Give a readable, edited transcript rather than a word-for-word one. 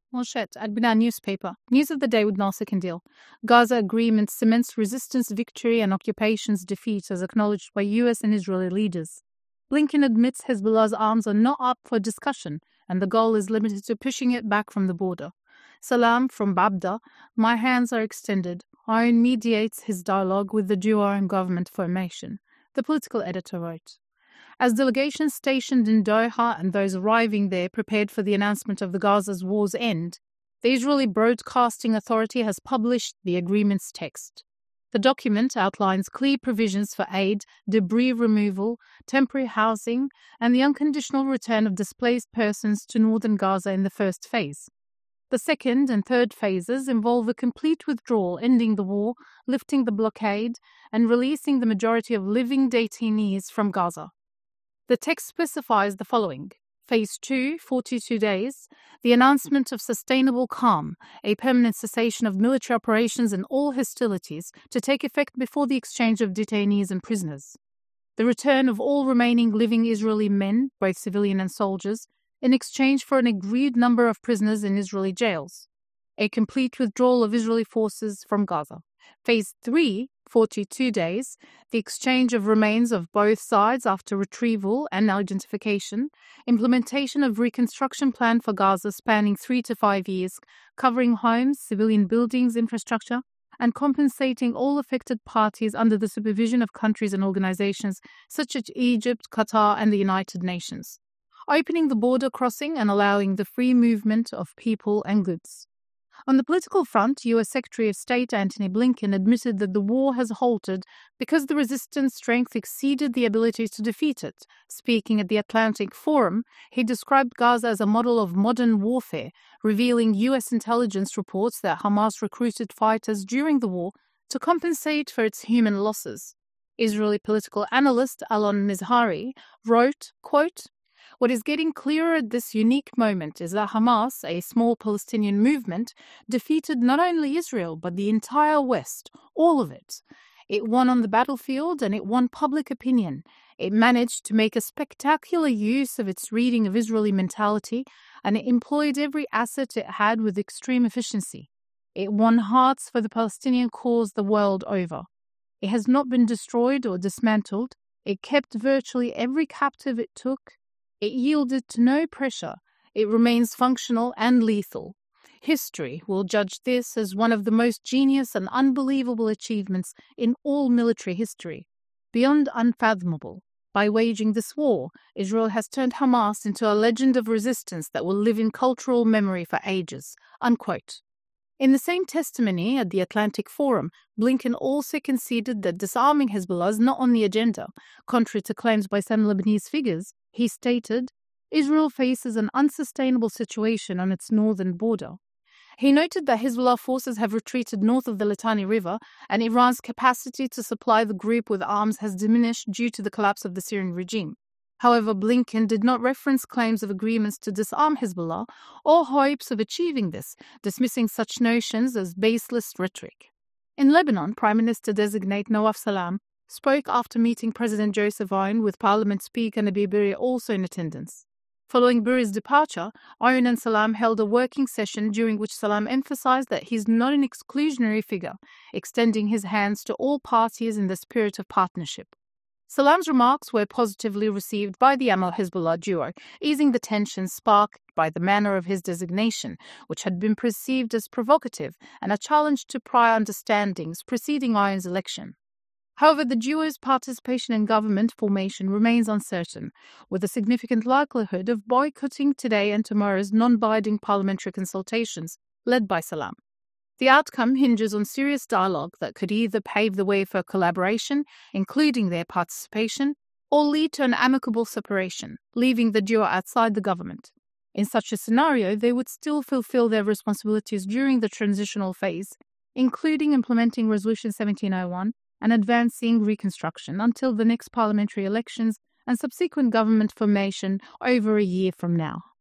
Morshet, Adbina newspaper. News of the day with Nasser Kandil. Gaza agreement cements resistance victory and occupation's defeat as acknowledged by US and Israeli leaders. Blinken admits Hezbollah's arms are not up for discussion and the goal is limited to pushing it back from the border. Salam from Babda. My hands are extended. Aoun mediates his dialogue with the duo and government formation. The political editor wrote. As delegations stationed in Doha and those arriving there prepared for the announcement of the Gaza's war's end, the Israeli Broadcasting Authority has published the agreement's text. The document outlines clear provisions for aid, debris removal, temporary housing, and the unconditional return of displaced persons to northern Gaza in the first phase. The second and third phases involve a complete withdrawal, ending the war, lifting the blockade, and releasing the majority of living detainees from Gaza. The text specifies the following. Phase 2, 42 days, the announcement of sustainable calm, a permanent cessation of military operations and all hostilities to take effect before the exchange of detainees and prisoners. The return of all remaining living Israeli men, both civilian and soldiers, in exchange for an agreed number of prisoners in Israeli jails. A complete withdrawal of Israeli forces from Gaza. Phase 3, 42 days, the exchange of remains of both sides after retrieval and identification, implementation of reconstruction plan for Gaza spanning 3 to 5 years, covering homes, civilian buildings, infrastructure, and compensating all affected parties under the supervision of countries and organizations such as Egypt, Qatar, and the United Nations. Opening the border crossing and allowing the free movement of people and goods. On the political front, U.S. Secretary of State Antony Blinken admitted that the war has halted because the resistance strength exceeded the ability to defeat it. Speaking at the Atlantic Forum, he described Gaza as a model of modern warfare, revealing U.S. intelligence reports that Hamas recruited fighters during the war to compensate for its human losses. Israeli political analyst Alon Mizrahi wrote, quote, "What is getting clearer at this unique moment is that Hamas, a small Palestinian movement, defeated not only Israel but the entire West, all of it. It won on the battlefield and it won public opinion. It managed to make a spectacular use of its reading of Israeli mentality and it employed every asset it had with extreme efficiency. It won hearts for the Palestinian cause the world over. It has not been destroyed or dismantled. It kept virtually every captive it took. It yielded to no pressure. It remains functional and lethal. History will judge this as one of the most genius and unbelievable achievements in all military history. Beyond unfathomable. By waging this war, Israel has turned Hamas into a legend of resistance that will live in cultural memory for ages." Unquote. In the same testimony at the Atlantic Forum, Blinken also conceded that disarming Hezbollah is not on the agenda. Contrary to claims by some Lebanese figures, he stated, Israel faces an unsustainable situation on its northern border. He noted that Hezbollah forces have retreated north of the Litani River and Iran's capacity to supply the group with arms has diminished due to the collapse of the Syrian regime. However, Blinken did not reference claims of agreements to disarm Hezbollah or hopes of achieving this, dismissing such notions as baseless rhetoric. In Lebanon, Prime Minister-designate Nawaf Salam spoke after meeting President Joseph Aoun with Parliament Speaker Nabi Berri also in attendance. Following Berri's departure, Aoun and Salam held a working session during which Salam emphasized that he's not an exclusionary figure, extending his hands to all parties in the spirit of partnership. Salam's remarks were positively received by the Amal-Hezbollah duo, easing the tensions sparked by the manner of his designation, which had been perceived as provocative and a challenge to prior understandings preceding Aoun's election. However, the duo's participation in government formation remains uncertain, with a significant likelihood of boycotting today and tomorrow's non-binding parliamentary consultations led by Salam. The outcome hinges on serious dialogue that could either pave the way for collaboration, including their participation, or lead to an amicable separation, leaving the duo outside the government. In such a scenario, they would still fulfill their responsibilities during the transitional phase, including implementing Resolution 1701 and advancing reconstruction until the next parliamentary elections and subsequent government formation over a year from now.